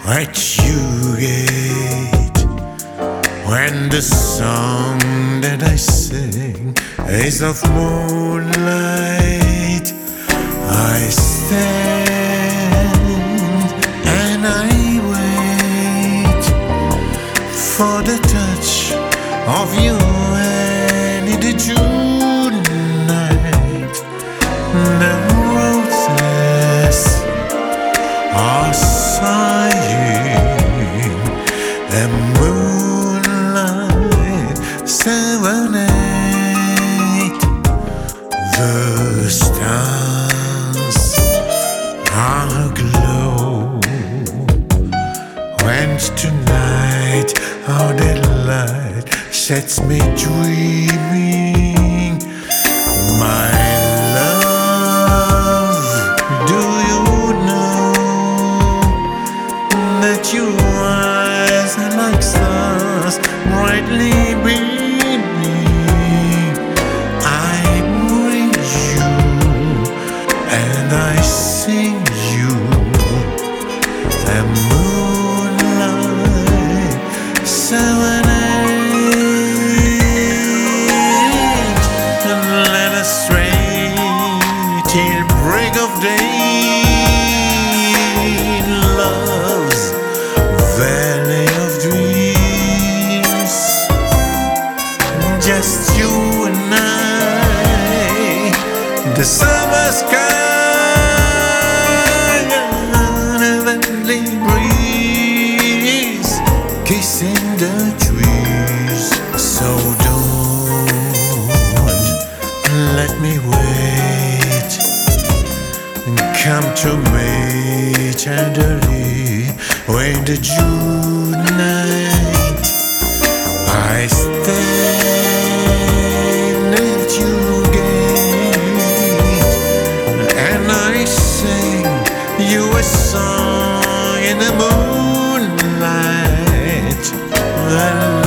What you get when the song that I sing is of moonlight. I stand and I wait for the touch of your hand in the June night. The roses are sighing, the moonlight serenade. The stars are aglow, and tonight our daylight sets me dreaming. My love, do you know that your eyes are like stars brightly beaming? I bring you and I sing you the moonlight serenade. And let us stray till break of day, love's valley of dreams. Just you and I, the summer sky, and a friendly breeze kissing the trees. So don't let me wait, come to me tenderly when the June night. I stand at your gate and I sing you a song in the moonlight.